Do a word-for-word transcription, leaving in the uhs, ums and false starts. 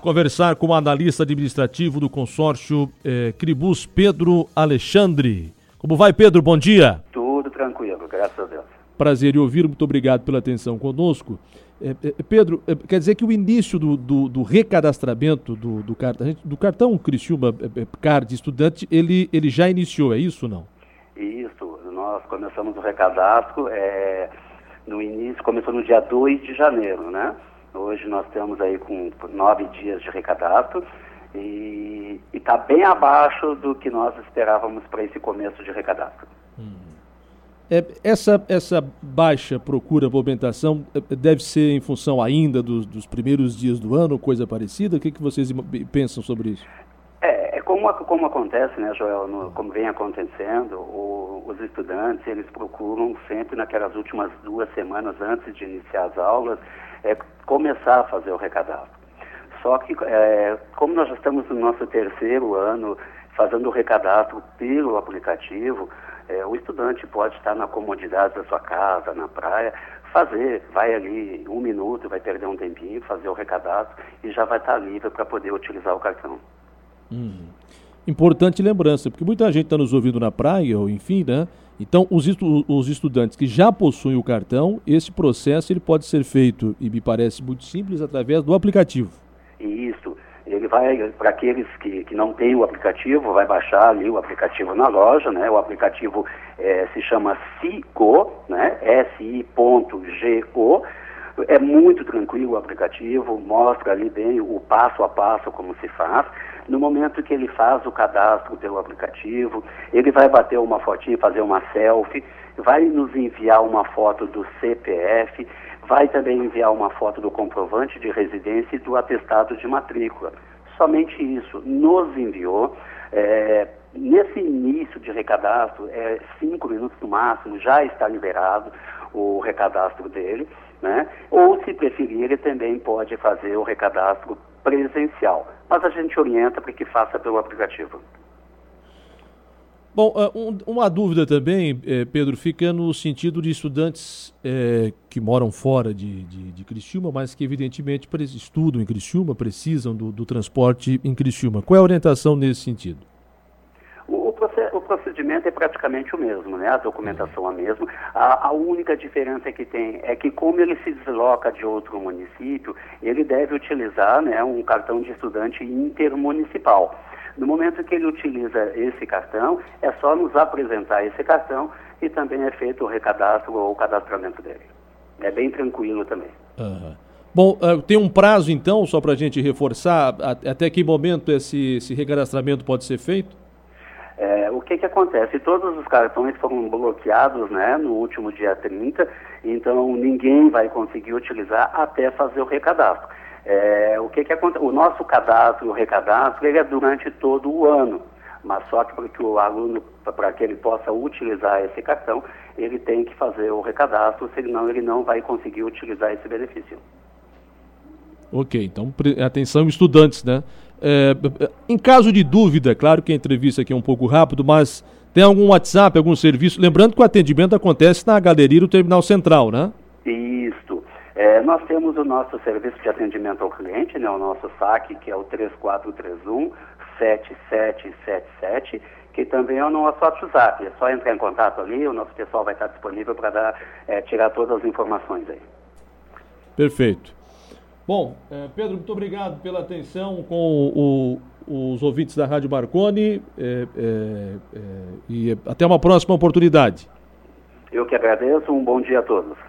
conversar com o analista administrativo do consórcio eh, Cribus, Pedro Alexandre. Como vai, Pedro? Bom dia. Tudo tranquilo, graças a Deus. Prazer em ouvir, muito obrigado pela atenção conosco. Eh, eh, Pedro, eh, quer dizer que o início do, do, do recadastramento do, do, cartão, do cartão Criciúma eh, Card Estudante, ele, ele já iniciou, é isso ou não? Isso, nós começamos o recadastro, é, no início, começou no dia dois de janeiro, né? Hoje nós temos aí com nove dias de recadastro e está bem abaixo do que nós esperávamos para esse começo de recadastro. Hum. É, essa, essa baixa procura, movimentação, deve ser em função ainda dos, dos primeiros dias do ano, coisa parecida? O que, que vocês pensam sobre isso? É, é como, como acontece, né, Joel, no, como vem acontecendo, o, os estudantes, eles procuram sempre naquelas últimas duas semanas antes de iniciar as aulas, é, começar a fazer o recadastro. Só que, é, como nós já estamos no nosso terceiro ano fazendo o recadastro pelo aplicativo, é, o estudante pode estar na comodidade da sua casa, na praia, fazer, vai ali um minuto, vai perder um tempinho, fazer o recadastro e já vai estar livre para poder utilizar o cartão. Hum. Importante lembrança, porque muita gente está nos ouvindo na praia, ou enfim, né? Então, os, estu os estudantes que já possuem o cartão, esse processo ele pode ser feito, e me parece muito simples, através do aplicativo. Isso. Ele vai, para aqueles que, que não têm o aplicativo, vai baixar ali o aplicativo na loja, né? O aplicativo é, se chama SIGO, né? S I G O. É muito tranquilo o aplicativo, mostra ali bem o passo a passo como se faz. No momento que ele faz o cadastro pelo aplicativo, ele vai bater uma fotinha, fazer uma selfie, vai nos enviar uma foto do C P F, vai também enviar uma foto do comprovante de residência e do atestado de matrícula. Somente isso nos enviou. É, nesse início de recadastro, é, cinco minutos no máximo, já está liberado o recadastro dele, né? Ou, se preferir, ele também pode fazer o recadastro presencial. Mas a gente orienta para que faça pelo aplicativo. Bom, um, uma dúvida também, eh, Pedro, fica no sentido de estudantes eh, que moram fora de, de, de Criciúma, mas que evidentemente estudam em Criciúma, precisam do, do transporte em Criciúma. Qual é a orientação nesse sentido? O, o, proced, o procedimento é praticamente o mesmo, né? A documentação é a mesma. A, a única diferença que tem é que, como ele se desloca de outro município, ele deve utilizar, né, um cartão de estudante intermunicipal. No momento que ele utiliza esse cartão, é só nos apresentar esse cartão e também é feito o recadastro ou o cadastramento dele. É bem tranquilo também. Uhum. Bom, uh, tem um prazo então, só para a gente reforçar, a, até que momento esse, esse recadastramento pode ser feito? É, o que que acontece? Todos os cartões foram bloqueados, né, no último dia trinta, então ninguém vai conseguir utilizar até fazer o recadastro. É, o que que acontece? O nosso cadastro, o recadastro, ele é durante todo o ano, mas só que para que o aluno, para que ele possa utilizar esse cartão, ele tem que fazer o recadastro, senão ele não vai conseguir utilizar esse benefício. Ok, então atenção estudantes, né? É, em caso de dúvida, claro que a entrevista aqui é um pouco rápido, mas tem algum WhatsApp, algum serviço? Lembrando que o atendimento acontece na galeria do Terminal Central, né? Isso. É, nós temos o nosso serviço de atendimento ao cliente, né, o nosso S A C, que é o três quatro três um, sete sete sete sete, que também é o nosso WhatsApp. É só entrar em contato ali, o nosso pessoal vai estar disponível para dar, é, tirar todas as informações aí. Perfeito. Bom, é, Pedro, muito obrigado pela atenção com o, os ouvintes da Rádio Marconi é, é, é, e até uma próxima oportunidade. Eu que agradeço, um bom dia a todos.